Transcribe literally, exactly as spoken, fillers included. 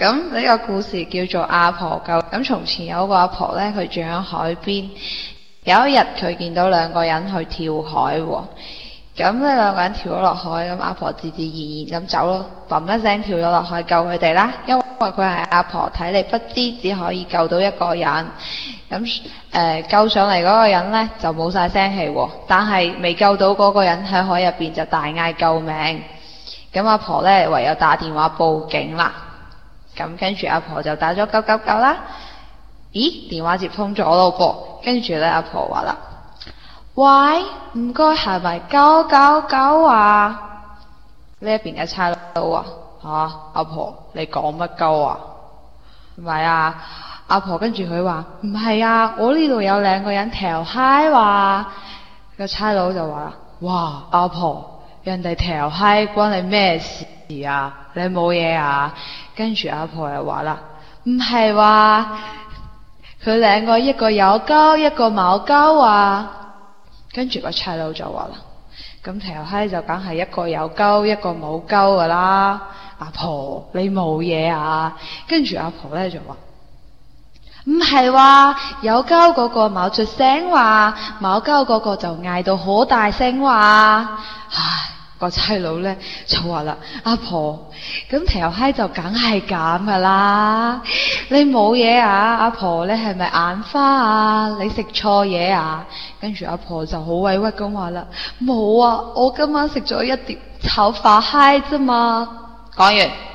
咁呢個故事叫做阿婆救。咁從前有個阿婆呢，佢住喺海邊。有一日佢見到兩個人去跳海喎。咁呢兩個人跳咗落海，咁阿婆自自然然咁走咯，砰一聲跳咗落海救佢哋啦。因為佢係阿婆，體力不支，只可以救到一個人。咁誒、呃、救上嚟嗰個人呢，就冇晒聲氣喎，但係未救到嗰個人喺海入邊就大嗌救命。咁阿婆呢，唯有打電話報警啦。咁跟住阿婆就打咗九九九啦。咦，電話接通咗咯噃。跟住呢，阿婆話啦：喂，唔該，係咪九九九啊？呢一邊嘅差佬啊，吓，阿婆你講乜鳩啊？唔係啊，阿婆跟住佢話唔係啊，我呢度有兩個人調嗨話。個差佬就話啦：哇，阿婆，人哋調嗨關你咩事啊？你冇嘢啊？跟住阿婆又話啦：唔係話佢兩個一個有鳩一個冇鳩啊？跟住個差佬就話啦：咁條閪就梗係一個有鳩一個冇鳩噶啦，阿婆你冇嘢啊？跟住阿婆咧就話：唔係話有鳩嗰個冇出聲話，冇鳩嗰個就嗌到好大聲話。唉，個差佬咧就話啦：阿婆，咁條閪就梗係咁噶啦，你冇嘢啊？阿婆，你係咪眼花啊？你食錯嘢啊？跟住阿婆就好委屈咁話啦：冇啊，我今晚食咗一碟炒飯閪啫嘛。講完。